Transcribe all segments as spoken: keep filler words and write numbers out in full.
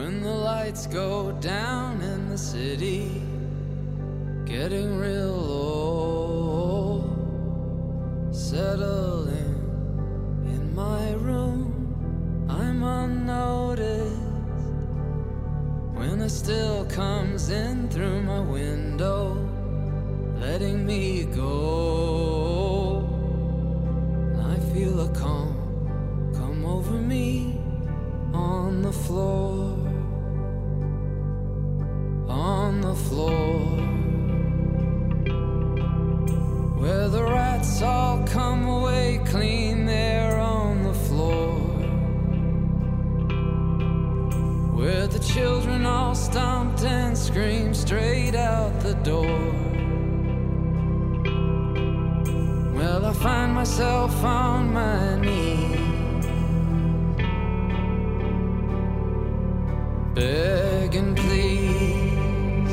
When the lights go down in the city, getting real low, settling in my room, I'm unnoticed. When it still comes in through my window, letting me go, and I feel a calm come over me on the floor, on the floor, where the rats all come away clean there on the floor, where the children all stomped and screamed straight out the door. Well, I find myself on my knees, begging please.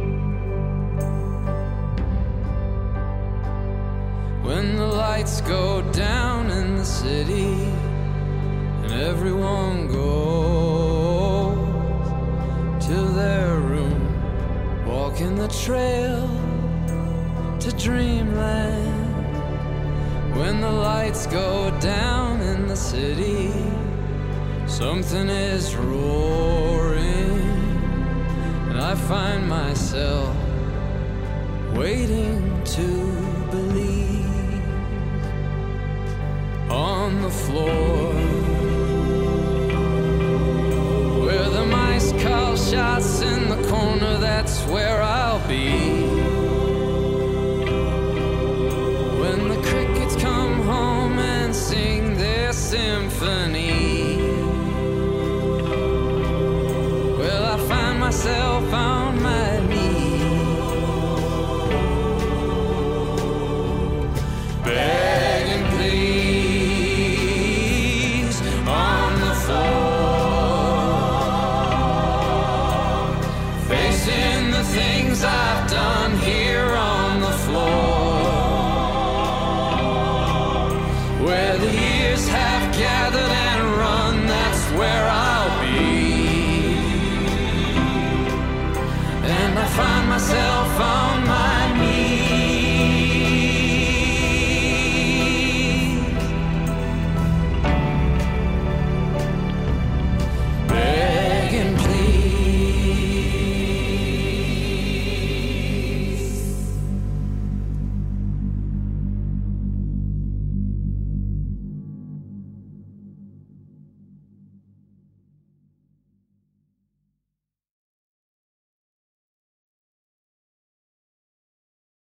When the lights go down in the city and everyone goes to their room, walking the trail to dreamland. When the lights go down in the city, something is roaring, and I find myself waiting to believe. On the floor, where the mice call shots in the corner, that's where I'll be. When the crickets come home and sing their symphony, well, I find myself on my knees, begging please on the floor, facing the things I've done here on the floor, where the years have gathered